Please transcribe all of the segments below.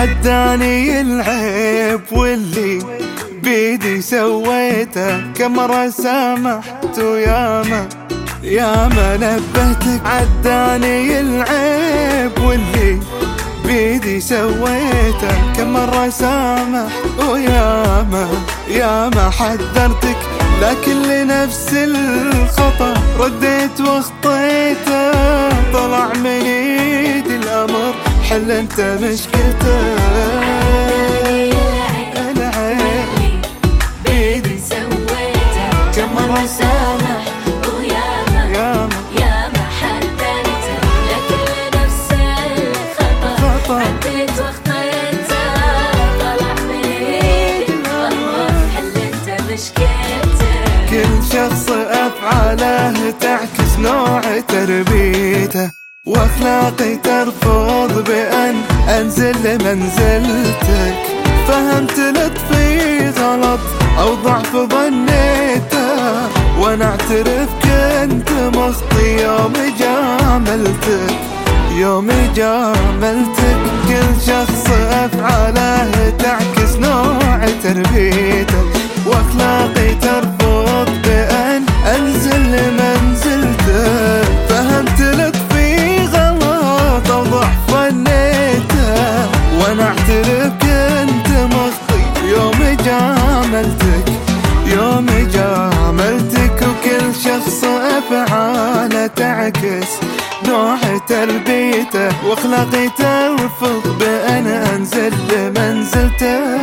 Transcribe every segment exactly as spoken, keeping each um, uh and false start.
عداني العيب واللي بيدي سويته، كم مرة سامحت وياما ياما نبهتك. عداني العيب واللي بيدي سويته، كم مرة سامحت وياما ياما حذرتك، لكن لنفس الخطأ رديت واخطيته. طلع من ايدي الامر، حل انت مشكلته. العيب بيدي سويته، كم مرة سامحت وياما ياما ياما حذرته، لكن لنفس الخطأ رديت واخطيته. طلع من ايدي الامر، حل انت مشكلته. كل شخص أفعاله تعكس نوع تربيته، وأخلاقي ترفض بأن أنزل لمنزلتك. فهمت لطفي غلط أو ضعف ظنيته، وأنا أعترف كنت مخطي يوم جاملتك يوم جاملتك. كل شخص أفعاله تعكس نوع تربيته، وأخلاقي ترفض بأن أنزل لمنزلته. فهمت لطفي غلط أو ضعف ظنيته، وأنا أعترف كنت مخطي يوم جاملتك يوم جاملتك. وكل شخص أفعاله تعكس نوع تربيته، وأخلاقي ترفض بأن أنزل لمنزلته.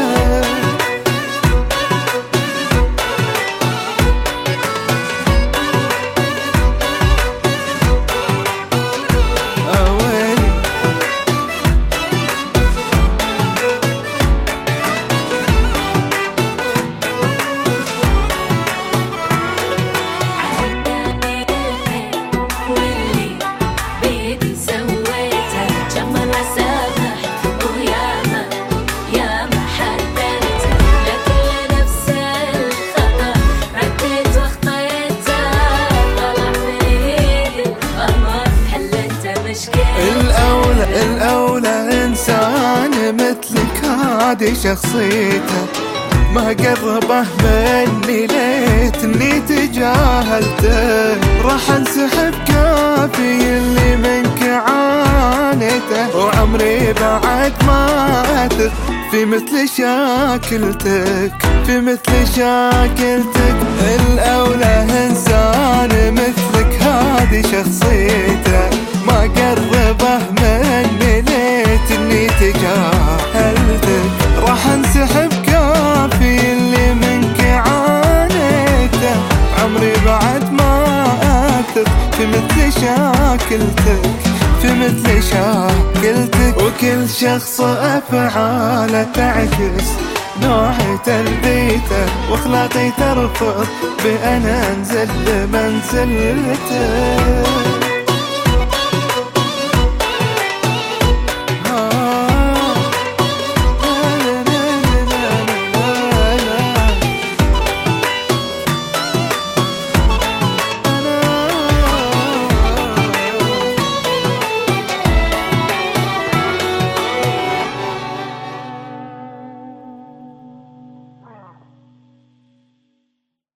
الأولى الأولى إنسان مثلك هادي شخصيته، ما قربه مني ليتني تجاهلته. راح انسحب كافي اللي منك عانيته، وعمري بعد ما أثق في مثل شاكلتك في مثل شاكلتك. الأولى إنسان مثلك هادي شخصيته، ما قربه مني ليتني تجاهلتك. راح انسحب كافي اللي منك عانيته، عمري بعد ما أثق في مثل شاكلتك في مثل شاكلتك. وكل شخص أفعاله تعكس نوع تربيته، وأخلاقي ترفض بأن أنزل لمنزلته.